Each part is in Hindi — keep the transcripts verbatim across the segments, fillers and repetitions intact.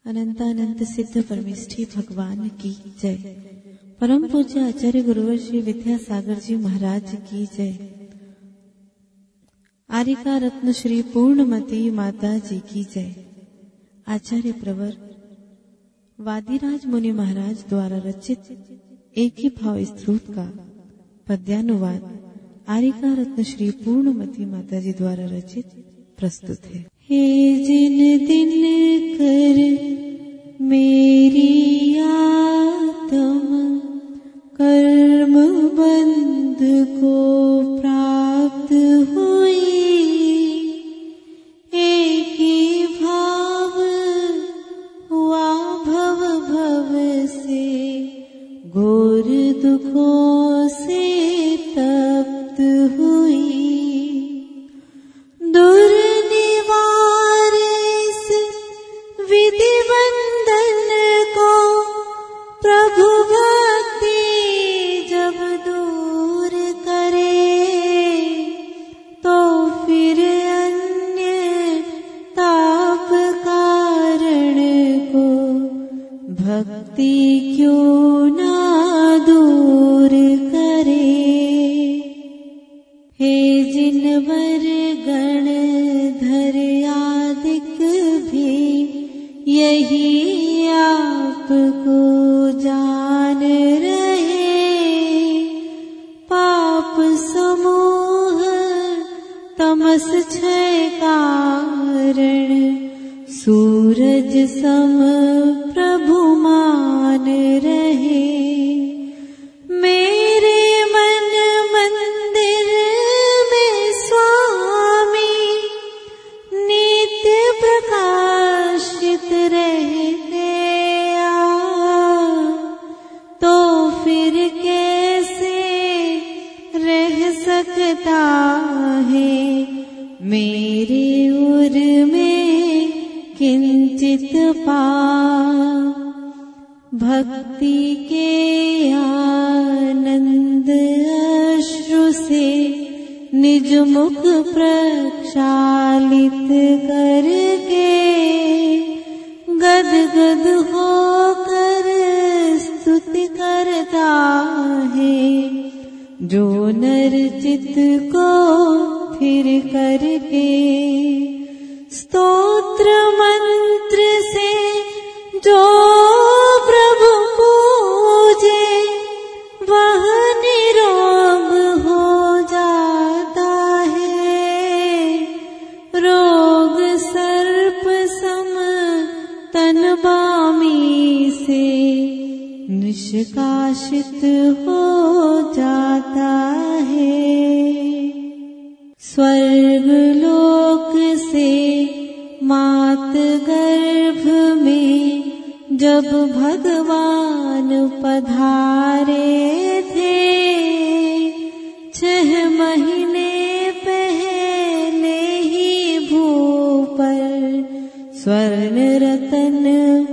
अनंतानंत सिद्ध परमेष्ठी भगवान की जय। परम पूज्य आचार्य गुरुवर श्री विद्यासागर जी महाराज की जय। आरिका रत्न श्री पूर्णमती माता जी की जय। आचार्य प्रवर वादिराज मुनि महाराज द्वारा रचित एक ही भाव स्तोत्र का पद्यानुवाद आरिका रत्न श्री पूर्णमती माता जी द्वारा रचित प्रस्तुत है। हे जिन दिन कर मेरी आत्म कर्म बंध को प्राप्त हुई, एक ही भाव हुआ भव भव से घोर दुखों से तप्त हुई। दुर्निवार इस विधि बंधन को प्रभु भक्ति जब दूर करे, तो फिर अन्य ताप कारण को भक्ति क्यों ना दूर करे। हे जिनवर गण धर आदिक भी यही आपको जान रहे, पाप समूह तमस क्षय कारण सूरज सम प्रभु मान रहे। मेरे मन मंदिर में स्वामी नित्य प्रकाशित रहते आ, तो फिर कैसे रह सकता है मेरे उर में किंचित पाप। भक्ति के आनंद अश्रु से निज मुख प्रक्षालित करके गद गद होकर स्तुति करता है, जो नर चित्त को फिर करके स्तोत्र मंत्र से जो प्रभु पूजे वह निरोग हो जाता है। रोग सर्प सम तन बामी से निष्कासित हो जाता है। स्वर्ग लोक से मात गर्भ में जब भगवान पधारे थे, छह महीने पहले ही भू पर स्वर्ण रतन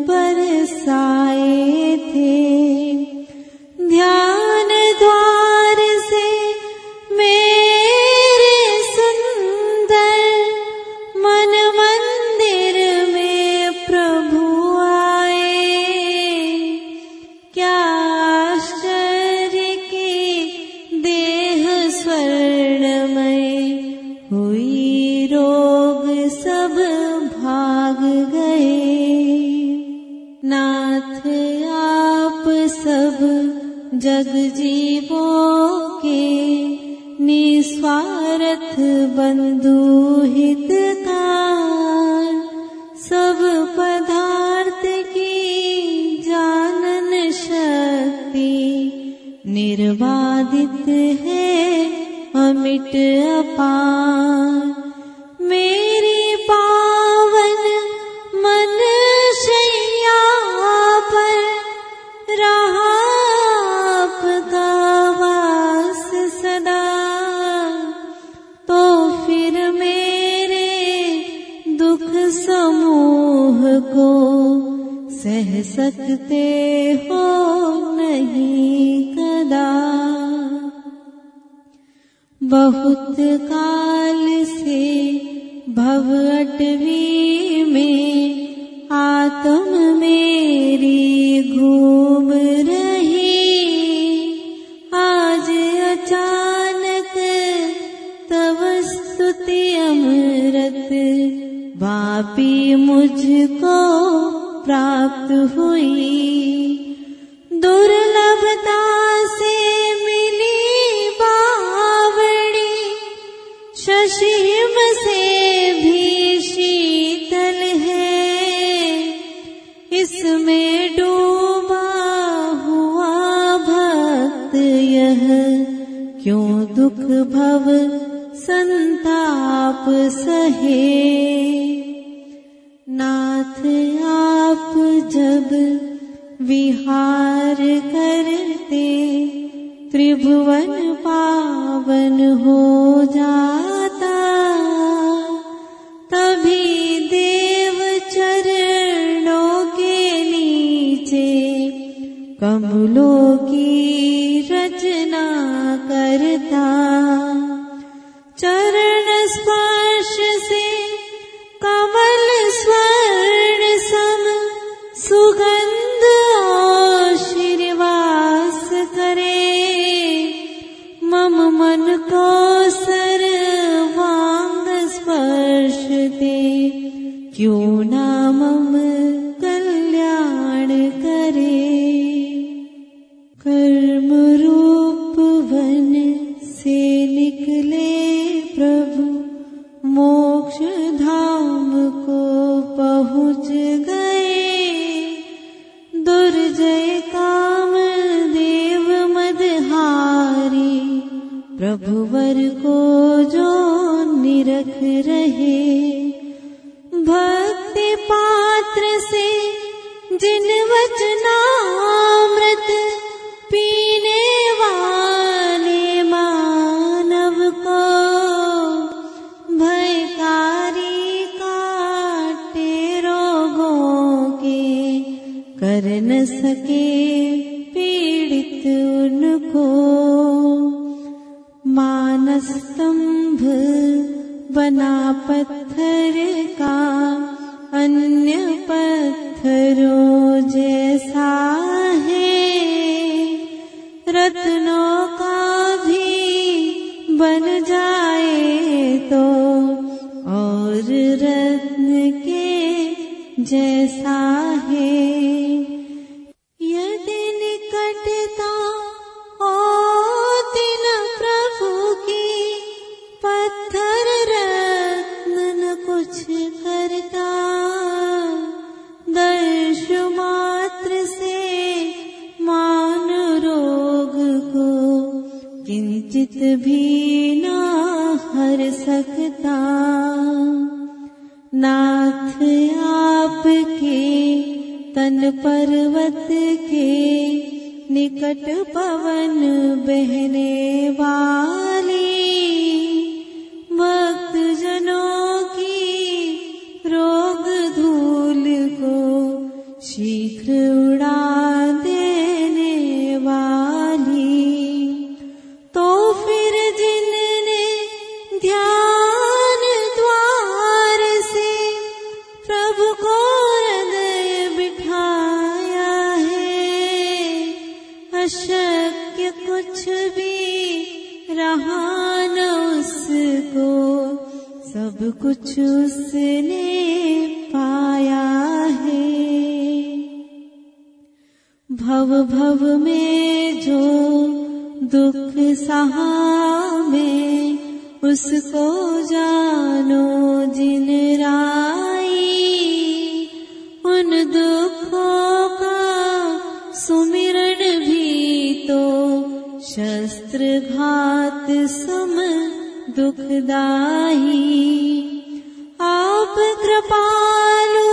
बरसाए थे। ध्यान द्वार से मेरे सुंदर मन मंदिर में प्रभु आए। क्या आश्चर्य की देह स्वर्णमय हुई, रोग सब भाग गए। नाथ आप सब जग जीवों के निस्वार्थ बंधु हितकार, सब पदार्थ की जानन शक्ति निर्बाधित है अमिट अपार। मेरी पावन मन शैया पर रहा आपका वास सदा, तो फिर मेरे दुख समूह को सह सकते हो नहीं कदा। बहुत काल से भव अटवी में आत्म मेरी घूम रही, आज अचानक तव स्तुति अमृत वापी मुझको प्राप्त हुई। दुर्लभता से मिली बावड़ी, शशीम से भी शीतल है, इसमें डूबा हुआ भक्त यह क्यों दुख भव संताप सहे। नाथ आप जब विहार करते, त्रिभुवन पावन हो जाता, तभी देव चरणों के नीचे कमलों की रचना करता। चरण स्पर्श से कमल स्वर्ण सम सुगंध श्रीवास करे, मम मन को सर्वांग स्पर्श दे, क्यों ना मम कल्याण करे। कर्म रूप वन से निकले प्रभु, मोक्ष धाम को पहुँच गए। दुर्जय काम देव मदहारी, प्रभुवर को जो निरख रहे। भक्ति पात्र से जिन वचनामृत पीने वाले मानव को, भयकारी काटे रोगों के कर न सके पीड़ित उनको। मानस स्तंभ बना पत्थर का, अन्य पत्थरों जैसा है। रत्नों का भी बन जाए तो और रत्न के जैसा है। यदि निकटता होती न प्रभु की, पत्थर रत्न न कुछ करता। दर्श मात्र से मान रोग को किंचित भी ना हर सकता। नाथ आपके तन पर्वत के निकट पवन बहने वाली, भक्त जनों की रोग धूल को शीघ्र उड़ा देने वाली। तो फिर जिनने ध्यान द्वार से प्रभु को हृदय बिठाया है, अशक्य कुछ भी रहा न उसको, सब कुछ उसने पाया है। भव भव में जो दुख सहा में, उसको जानो जिन राई। उन दुखों का सुमिरन भी तो शस्त्र घात सम दुखदाई। आप कृपालु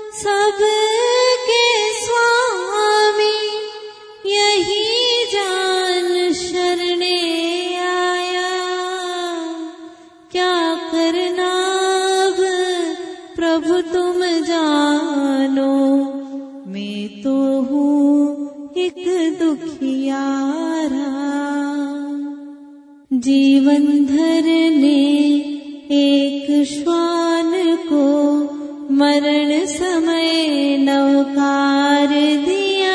सबके स्वामी, यही जान शरणे आया। क्या करना अब प्रभु तुम जानो, मैं तो हूँ एक दुखियारा। जीवन धरने एक श्वान को मरण समय उपकार दिया,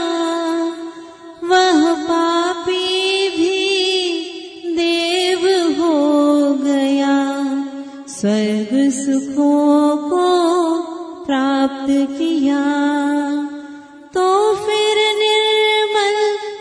वह पापी भी देव हो गया। स्वर्ग सुखों को प्राप्त किया, तो फिर निर्मल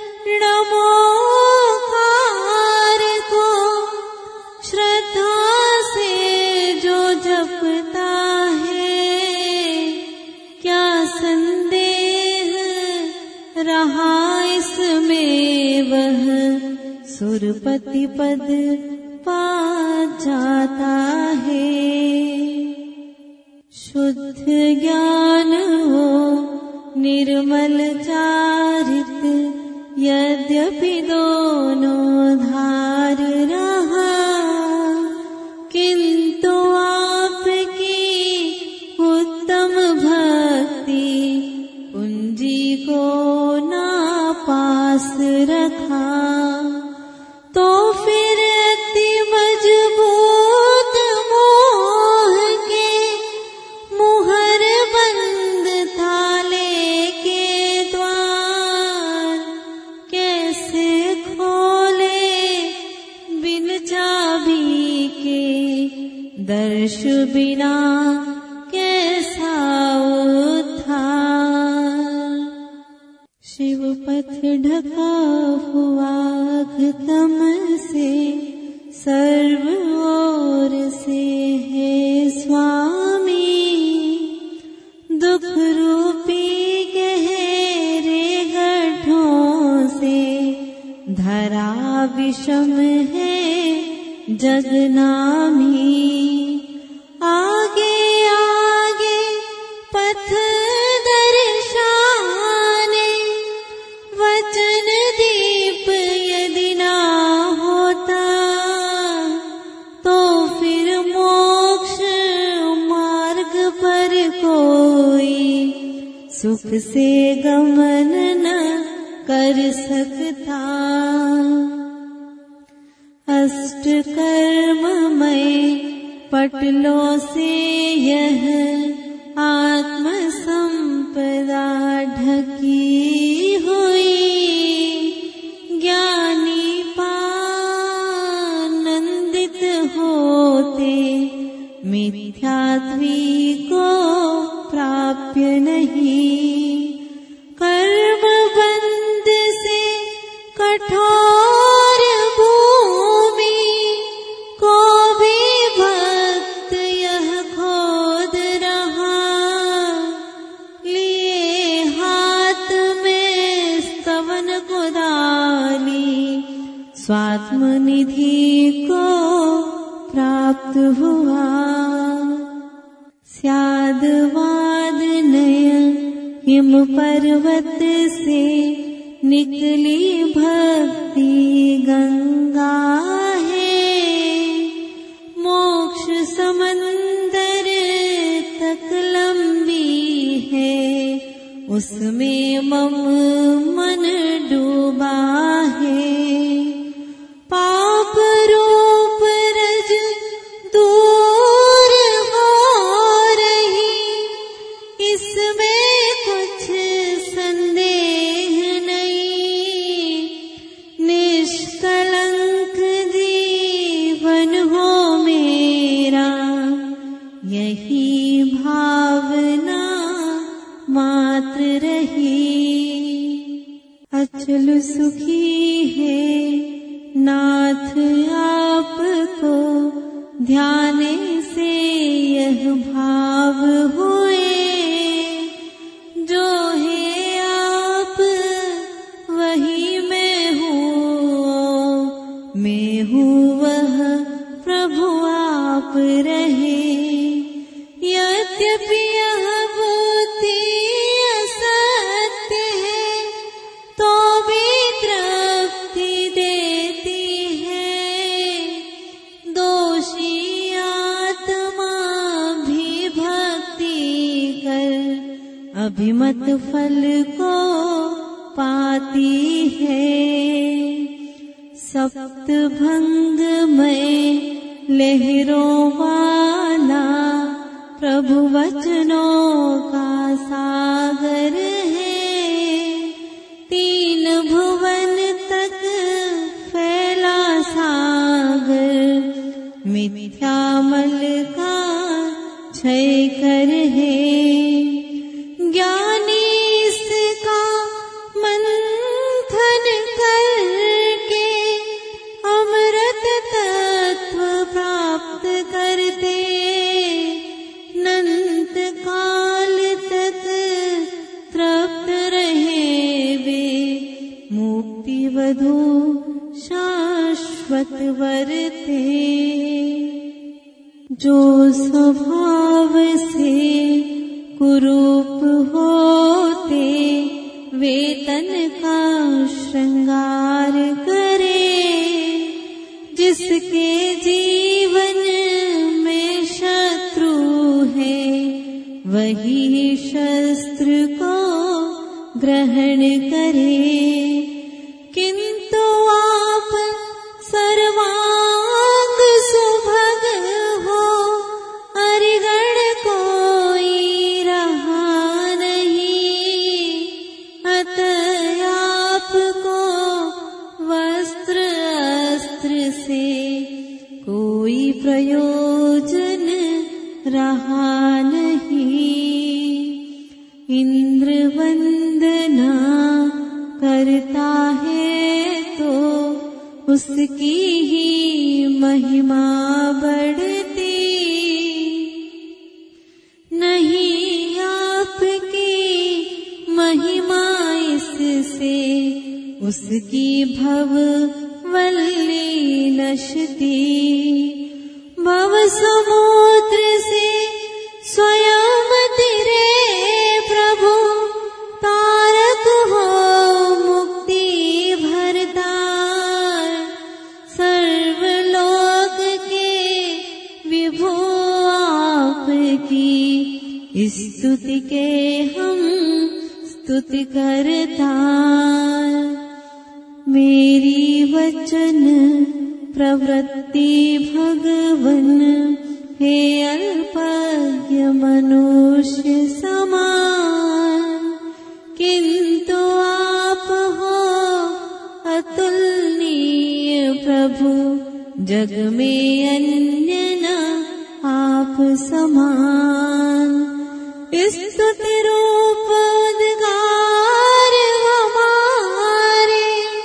नमोकार को श्रद्धा से जो जपता है, क्या संदेह रहा इसमें, वह सुरपति पद पा जाता है। शुद्ध ज्ञान हो निर्मल चारित, यद्यपि दोनों धार रहा, किंतु आपकी उत्तम भक्ति पूंजी को ना पास रखा। तो फिर अति मजबूत मोह के मुहर बंद ताले के द्वार, कैसे खोले बिन चाबी के, दर्श बिना कैसा उद्धार। शिव पथ ढका हुआ तम से, सर्व ओर से है स्वामी, दुख रूपी गहरे गड्ढों से धरा विषम है जगनामी। आगे आगे पथ दर्शाने वचन दीप यदि ना होता, तो फिर मोक्ष मार्ग पर कोई सुख से गमन न कर सकता। अष्ट कर्ममय पटलों से यह आत्म संपदा ढकी हुई, ज्ञानी पानंदित होते मिथ्यात्वी को प्राप्य नहीं। कर्म बंध से कठोर भूमि को भी भक्त यह खोद रहा, लिए हाथ में स्तवन कुदाली, स्वात्मनिधि को प्राप्त हुआ। स्यादवाद नयन हिम पर्वत से निकली भक्ति गंगा है, मोक्ष समंदर तक लंबी है, उसमें मम मन डूबा है। पाप रूप रज दूर हो रही, इसमें कुछ संदेह नहीं, निष्कलंक जीवन हो मेरा, यही भावना मात्र रही। अचल सुखी है नाथ आपको, ध्याने से यह भाव हुए, जो है आप वही मैं हूँ, मैं हूँ वह प्रभु आप रहे। यद्यपि यह बुद्धि असत्य है, तो भी तृप्ति देती है, दोषी आत्मा भी भक्ति कर अभिमत फल को पाती है। सप्त भंग में लहरों वाला प्रभु वचनों का सागर है, तीन भुवन तक फैला सागर, मिथ्यामल का क्षय कर है। ज्ञानी इसका मंथन करके अमृत तत्व प्राप्त करते, अनंत काल तक तृप्त रहे वे, मुक्ति वधु शाश्वत वरते। जो स्वभाव से कुरूप होते, वे तन का श्रृंगार करे, जिसके जीवन में शत्रु है, वही शस्त्र को ग्रहण करे। किंतु आप सर्वांग सुभग हो, अरिगण कोई रहा नहीं, अतः आपको वस्त्र अस्त्र से कोई प्रयोजन रहा नहीं। इंद्र वंदना करता है तो उसकी ही महिमा बढ़ती, नहीं आपकी महिमा इससे उसकी भव वल्ली नशती। भव समुद्र से स्वयं तिरे प्रभु, तारक हो मुक्ति भरदार, सर्वलोक के विभो आपकी, स्तुति के हम स्तुति करता। मेरी वचन प्रवृत्ति भगवन, हे अल्पज्ञ मनुष्य समान, किंतु आप हो अतुलनीय प्रभु, जग में अन्य न आप समान। स्तुति रूप उद्गार हमारे,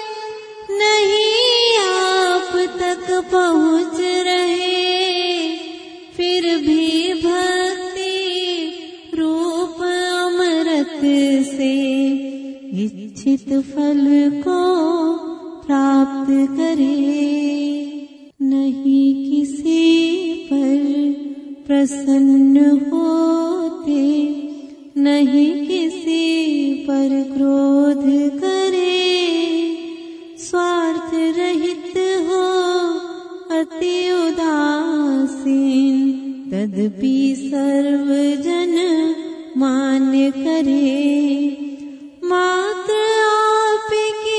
नहीं आप तक पहुँच रहे, फिर भी भक्ति रूप अमृत से इच्छित फल को प्राप्त करे। नहीं किसी पर प्रसन्न होते, नहीं किसी पर क्रोध करे, स्वार्थ रहित हो अति उदासीन, तदपि सर्वजन मान्य करे। मात्र आपकी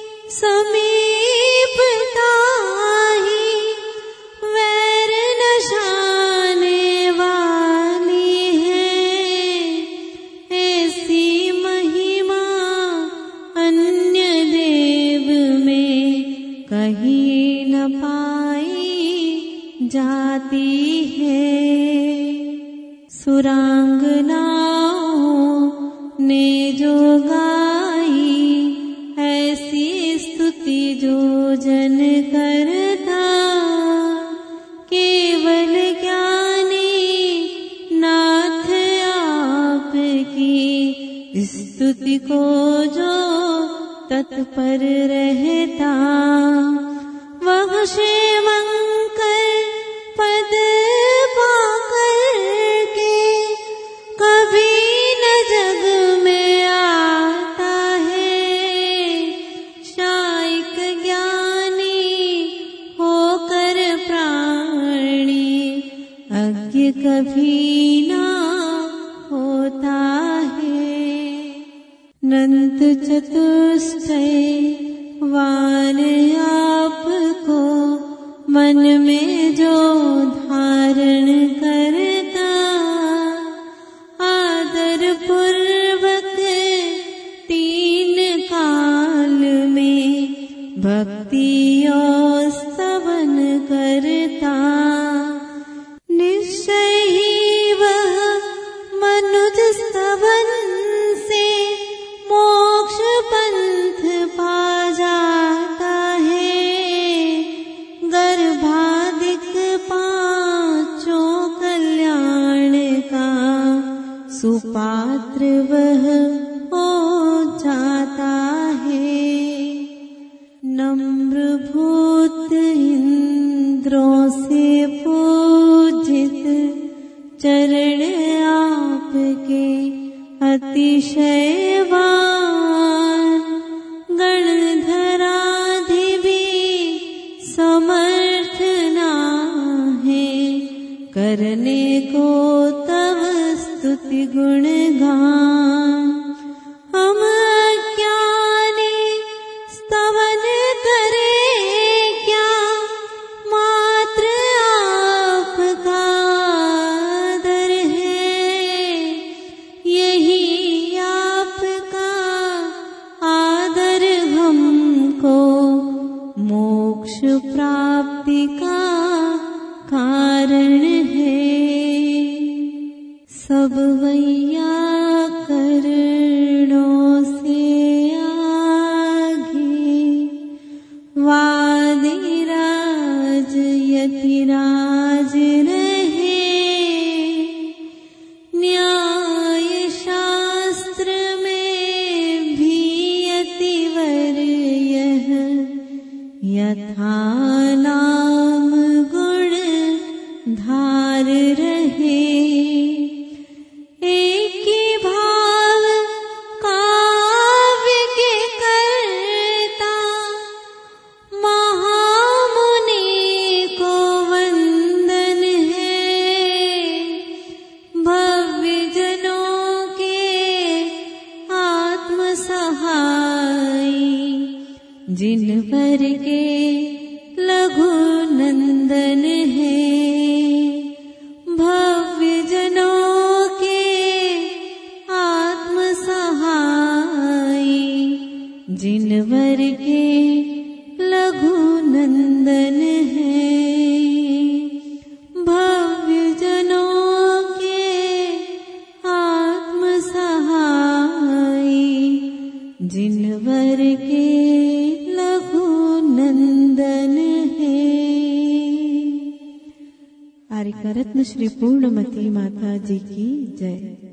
समीपता ही वैर नशाने वाली है, ऐसी महिमा अन्य देव में कहीं न पाई जाती है। सुरांगनाओं ने जो गाई, ऐसी स्तुति जो जन करता, केवल ज्ञानी नाथ आपकी स्तुति को जो तत्पर रहता, वह क्षेमंकर पद पाकर के कभी न जग में आता है। शायक ज्ञानी होकर प्राणी अज्ञ कभी ना होता है। नंद चतुष्टय वान आपको मन में जो धारण करता, भक्ति और स्तवन करता, निश्चय ही वह मनुज स्तवन से मोक्ष पंथ पा जाता है। गर्भाधिक पांचों कल्याण का सुपात्र वह हो जाता है। नम्र भूत इंद्रों से पूजित चरण आपके अतिशयवान, गणधराधि भी समर्थ ना है करने को तव स्तुति गुणगान। हम अज्ञानी स्तवन करे क्या, मात्र आपका आदर है। यही आपका आदर हमको मोक्ष प्राप्ति का कारण है। सब वैयाकरणों से आगे वादिराज यतिराज रहे। न्याय शास्त्र में भी यतिवर यह यथा नाम गुण धार रहे। एक ही भाव काव्य के करता, महामुनि को वंदन है। भव्य जनों के आत्म सहाई, जिन पर के लघु नंदन है। भव्य जनों के आत्म सहाई, जिन वर के लघु नंदन है। भव्य जनों के आत्म सहाई, जिन वर के लघु नंदन है। आर्यका रत्न श्री पूर्णमती माता जी की जय।